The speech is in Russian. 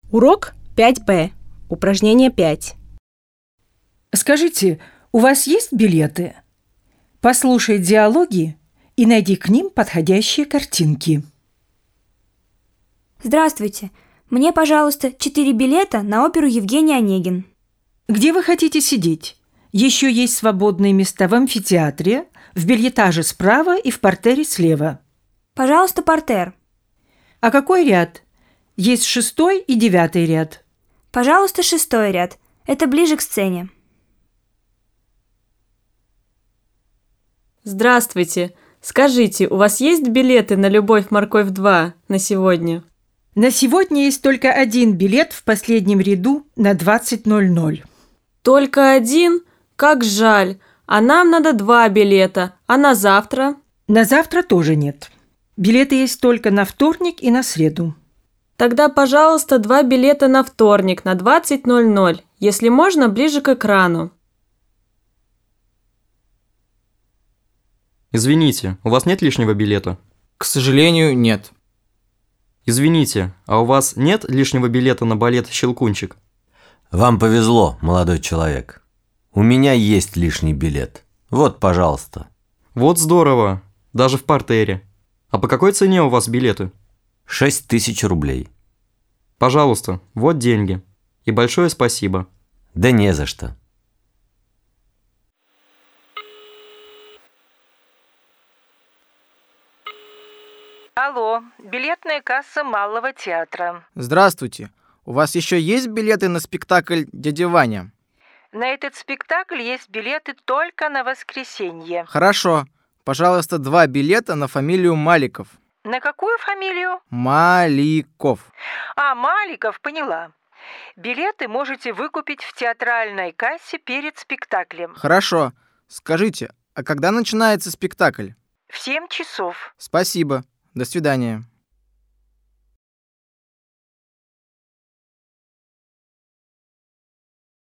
Урок 5Б. Упражнение 5. Скажите, у вас есть билеты? Послушай диалоги и найди к ним подходящие картинки. Здравствуйте. Мне, пожалуйста, 4 билета на оперу Евгений Онегин. Где вы хотите сидеть? Еще есть свободные места в амфитеатре, в бильетаже справа и в партере слева. Пожалуйста, партер. А какой ряд? Есть 6 и 9 ряд. Пожалуйста, 6 ряд. Это ближе к сцене. Здравствуйте. Скажите, у вас есть билеты на «Любовь, морковь 2» на сегодня? На сегодня есть только один билет в последнем ряду на 20:00. Только один? Как жаль. А нам надо 2 билета. А на завтра? На завтра тоже нет. Билеты есть только на вторник и на среду. Тогда, пожалуйста, 2 билета на вторник на 20:00, если можно, ближе к экрану. Извините, у вас нет лишнего билета? К сожалению, нет. Извините, а у вас нет лишнего билета на балет «Щелкунчик»? Вам повезло, молодой человек. У меня есть лишний билет. Вот, пожалуйста. Вот здорово, даже в партере. А по какой цене у вас билеты? 6000 рублей. Пожалуйста, вот деньги. И большое спасибо. Да не за что. Алло, билетная касса Малого театра. Здравствуйте. У вас еще есть билеты на спектакль «Дядя Ваня»? На этот спектакль есть билеты только на воскресенье. Хорошо. Пожалуйста, 2 билета на фамилию Маликов. На какую фамилию? Маликов. Маликов, поняла. Билеты можете выкупить в театральной кассе перед спектаклем. Хорошо. Скажите, а когда начинается спектакль? В 7 часов. Спасибо. До свидания.